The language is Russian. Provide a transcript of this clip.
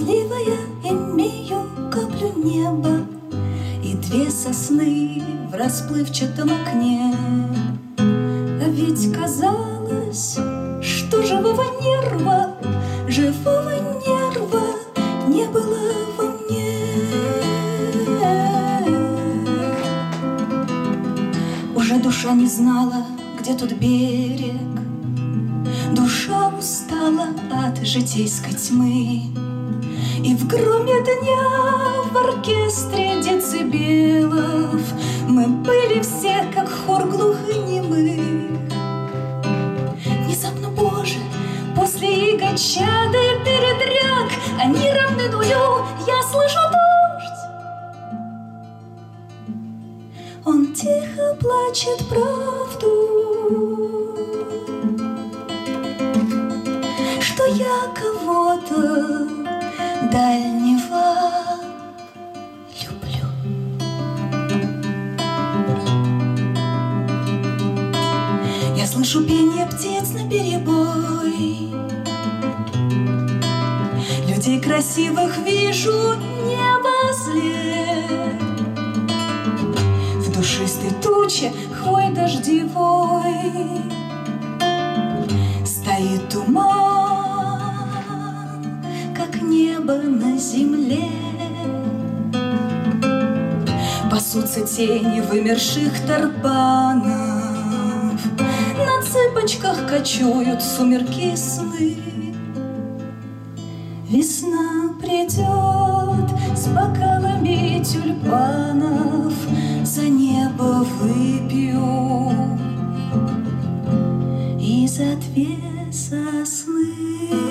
счастливая, имею каплю неба и две сосны в расплывчатом окне. А ведь казалось, что живого нерва не было во мне. Уже душа не знала, где тут берег, душа устала от житейской тьмы, и в громе дня в оркестре децибелов мы были все, как хор глухонемых. Внезапно, Боже, после иго, чады, передряг, они равны нулю, я слышу дождь. Он тихо плачет правду, что я кого-то дальнего люблю. Я слышу пение птиц наперебой, людей красивых вижу не возле. В душистой туче хвой дождевой стоит туман, как небо на земле. Пасутся тени вымерших тарпанов, на цыпочках кочуют сумерки сны. Весна придет с бокалами тюльпанов, за небо выпью и за две сосны.